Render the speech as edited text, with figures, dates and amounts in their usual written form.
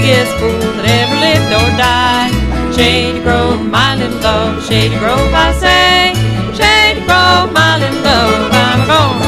biggest fool that ever lived or died. Shady Grove, my little love, Shady Grove, I say. Shady Grove, my little love, I'm gonna